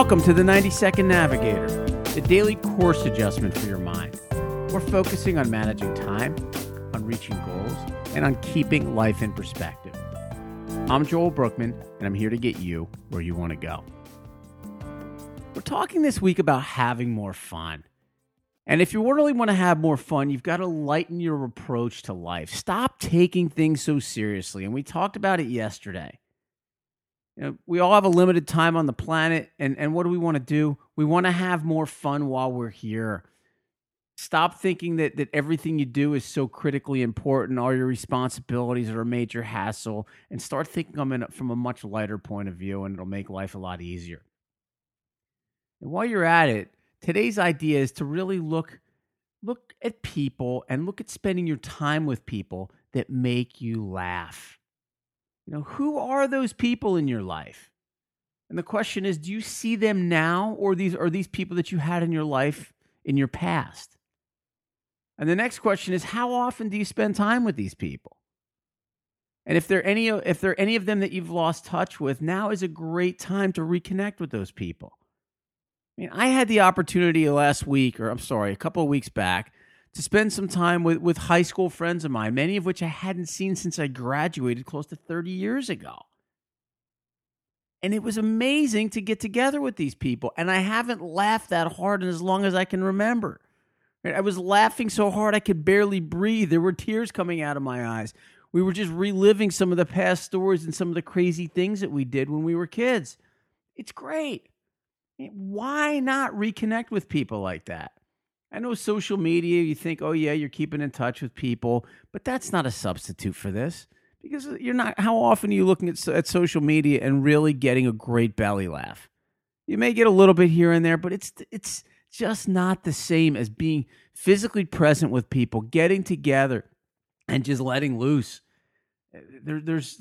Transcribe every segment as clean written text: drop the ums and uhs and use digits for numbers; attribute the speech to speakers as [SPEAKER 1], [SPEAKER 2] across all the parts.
[SPEAKER 1] Welcome to the 90-Second Navigator, the daily course adjustment for your mind. We're focusing on managing time, on reaching goals, and on keeping life in perspective. I'm Joel Brookman, and I'm here to get you where you want to go. We're talking this week about having more fun. And if you really want to have more fun, you've got to lighten your approach to life. Stop taking things so seriously. And we talked about it yesterday. You know, we all have a limited time on the planet, and what do we want to do? We want to have more fun while we're here. Stop thinking that everything you do is so critically important, all your responsibilities are a major hassle, and start thinking of it from a much lighter point of view, and it'll make life a lot easier. And while you're at it, today's idea is to really look at people and look at spending your time with people that make you laugh. You know, who are those people in your life? And the question is, do you see them now, or are these people that you had in your life in your past? And the next question is, how often do you spend time with these people? And if there are any of them that you've lost touch with, now is a great time to reconnect with those people. I mean, I had the opportunity a couple of weeks back, to spend some time with high school friends of mine, many of which I hadn't seen since I graduated close to 30 years ago. And it was amazing to get together with these people. And I haven't laughed that hard in as long as I can remember. I was laughing so hard I could barely breathe. There were tears coming out of my eyes. We were just reliving some of the past stories and some of the crazy things that we did when we were kids. It's great. Why not reconnect with people like that? I know social media, you think, oh yeah, you're keeping in touch with people, but that's not a substitute for this, because how often are you looking at social media and really getting a great belly laugh? You may get a little bit here and there, but it's just not the same as being physically present with people, getting together and just letting loose. There's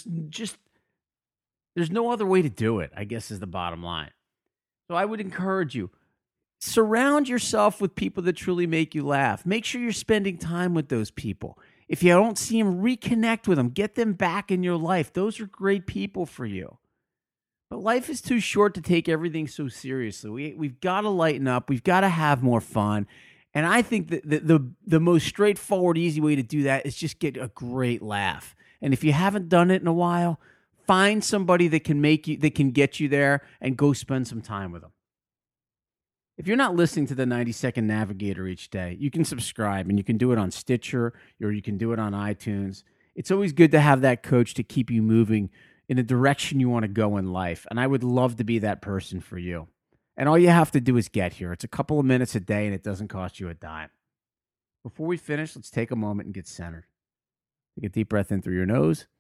[SPEAKER 1] no other way to do it, I guess, is the bottom line. So I would encourage you, surround yourself with people that truly make you laugh. Make sure you're spending time with those people. If you don't see them, reconnect with them. Get them back in your life. Those are great people for you. But life is too short to take everything so seriously. We've got to lighten up. We've got to have more fun. And I think that the most straightforward, easy way to do that is just get a great laugh. And if you haven't done it in a while, find somebody that can get you there, and go spend some time with them. If you're not listening to the 90-Second Navigator each day, you can subscribe, and you can do it on Stitcher, or you can do it on iTunes. It's always good to have that coach to keep you moving in the direction you want to go in life, and I would love to be that person for you. And all you have to do is get here. It's a couple of minutes a day, and it doesn't cost you a dime. Before we finish, let's take a moment and get centered. Take a deep breath in through your nose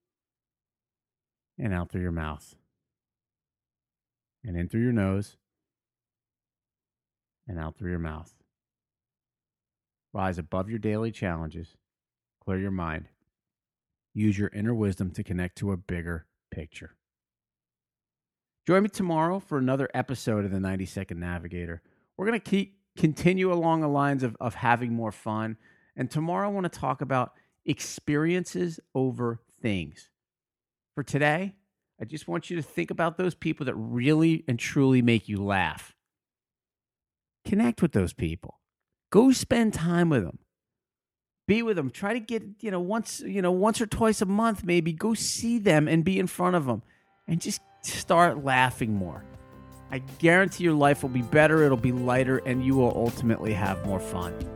[SPEAKER 1] and out through your mouth. And in through your nose and out through your mouth. Rise above your daily challenges. Clear your mind. Use your inner wisdom to connect to a bigger picture. Join me tomorrow for another episode of the 90-Second Navigator. We're going to continue along the lines of having more fun. And tomorrow I want to talk about experiences over things. For today, I just want you to think about those people that really and truly make you laugh. Connect with those people. Go spend time with them. Be with them. Try to get, once or twice a month, maybe go see them and be in front of them, and just start laughing more. I guarantee your life will be better. It'll be lighter, and you will ultimately have more fun.